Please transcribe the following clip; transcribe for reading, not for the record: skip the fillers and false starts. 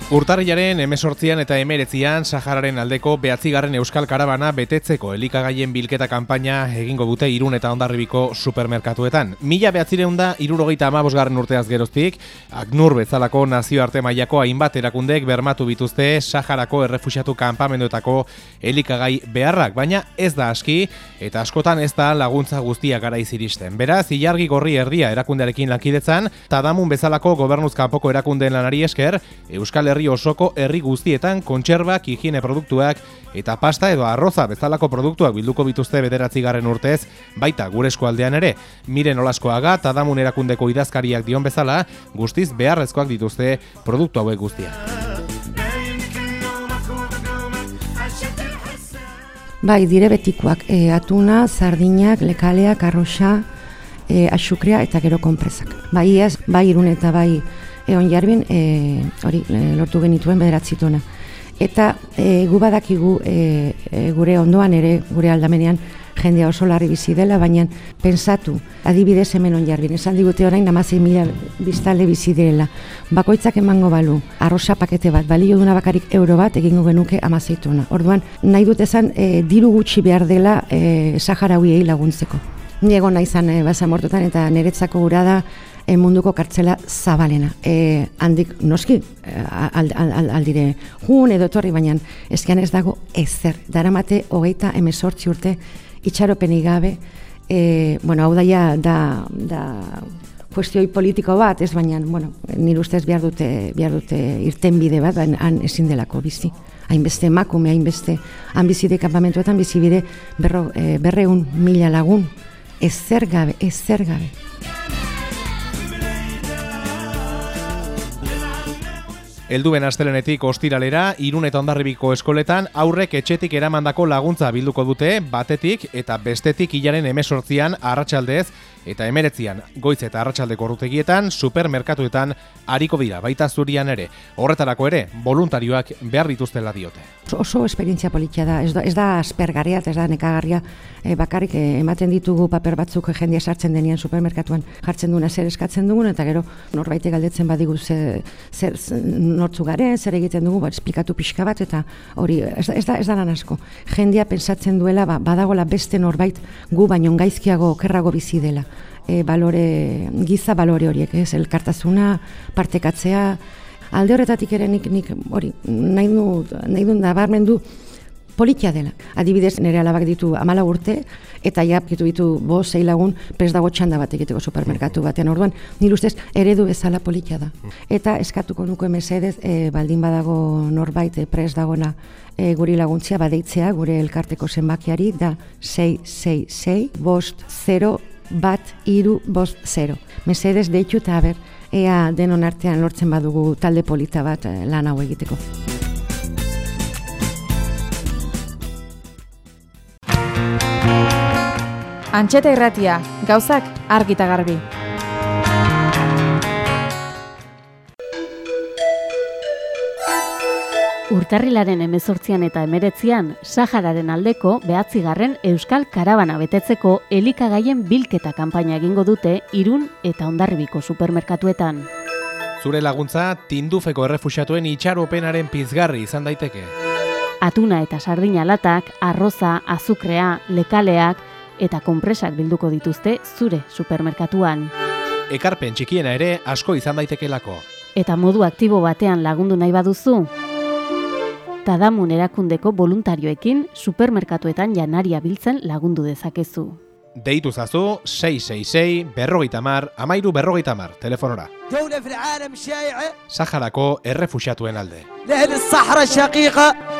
Urtarrilaren 18 eta 19 Sahararen aldeko 9. Euskal Karabana betetzeko elikagaien bilketa kanpaina egingo dute Irun eta Hondarribiko supermerkatuetan. 1975 urteaz geroztik, ACNUR bezalako nazioarte mailako hainbat erakundeek bermatu bituzte Saharako errefuxiatu kanpamenduetako elikagai beharrak, baina ez da aski eta askotan ez da laguntza guztia garaiz iristen. Beraz, Ilargi Gorri Erdia erakundearekin lankidetzan, Tadamun bezalako gobernuz kanpoko erakundeen lanari esker, Euskal Herri osoko herri guztietan kontserbak, higiene produktuak eta pasta edo arroza bezalako produktuak bilduko bituzte 9. urtez, baita gure eskualdean ere. Miren Olaskoaga, Tadamun erakundeko idazkariak dion bezala, guztiz beharrezkoak dituzte produktu hauek guztiak. Bai, dire betikoak, atuna, sardinak, lekaleak, arroxa, asukrea eta gero konpresak. Bai ez, bai Irun eta bai Hondarribin hori lortu genituen 9 tona. Eta gu badakigu gure ondoan ere, gure aldamenean, jendea oso larri bizi dela, baina pentsatu, adibidez hemen Hondarribin, esan digute orain 16.000 biztanle bizi direla. Bakoitzak emango balu, arroza pakete bat, balio duna bakarik euro bat, egingo genuke 16 tona. Orduan, nahi dut esan, diru gutxi behar dela Saharauiei laguntzeko. Ni egon naizan basamortutan eta niretzako gura da munduko kartzela zabalena. Handik noski aldire jun edo etorri, baina ezkean ez dago ezer. Daramate 28 urte itxaropenik gabe, hau da kuestioi politiko bat, ez baina, nire ustez behar dute irten bide bat, han ezin delako bizi. Hainbeste emakume, hainbeste, han bizide kanpamentuetan bizibide 200.000 lagun, ezer gabe. Helduen astelenetik ostiralera, Irun eta Hondarribiko eskoletan aurrek etxetik eramandako laguntza bilduko dute, batetik eta bestetik hilaren 18 arratsaldez eta 19 goiz eta arratsaldeko ordutegietan supermerkatuetan ariko dira, baita Zurian ere. Horretarako ere, voluntarioak behar dituztela diote. Oso esperientzia politia da, ez da aspergarria, ez da nekagarria, bakarrik ematen ditugu paper batzuk jendea sartzen denean supermerkatuan jartzen duna zer eskatzen dugun, eta gero norbaitek galdetzen badigu zer nortzu garen, zer egiten dugu, esplikatu pixka bat, eta hori ez da lan asko. Jendea pentsatzen duela, badagola beste norbait gu baino gaizkiago okerrago bizi dela. Giza balore horiek, elkartasuna, partekatzea, alde horretatik ere nik hori, nahi du nabarmendu politia dela. Adibidez, nire alabak ditu 14 urte, eta japkitu ditu 5-6 lagun prest dago txanda bat egiteko supermerkatu batean. Orduan, nire ustez, eredu bezala politia da. Eta eskatuko nuko mesedez, baldin badago norbait prest dagona guri laguntzia, badeitzea, gure elkarteko zenbakiari, da 666-50-1-3-50. Mesedez, deitu eta ea denon artean lortzen badugu talde polita bat lan hau egiteko. Antxeta Irratia, gauzak argi eta garbi. Urtarrilaren 18 eta 19 Sahararen aldeko 9. Euskal Karabana betetzeko elikagaien bilketa kanpaina egingo dute Irun eta Hondarribiko supermerkatuetan. Zure laguntza Tindufeko errefuxiatuen itxaropenaren pizgarri izan daiteke. Atuna eta sardina latak, arroza, azukrea, lekaleak eta konpresak bilduko dituzte zure supermerkatuan. Ekarpen txikiena ere asko izan daitekelako. Eta modu aktibo batean lagundu nahi baduzu, Tadamun erakundeko voluntarioekin supermerkatuetan janaria biltzen lagundu dezakezu. Deitu zazu 666-50-13-50 telefonora. Saharako errefuxiatuen alde.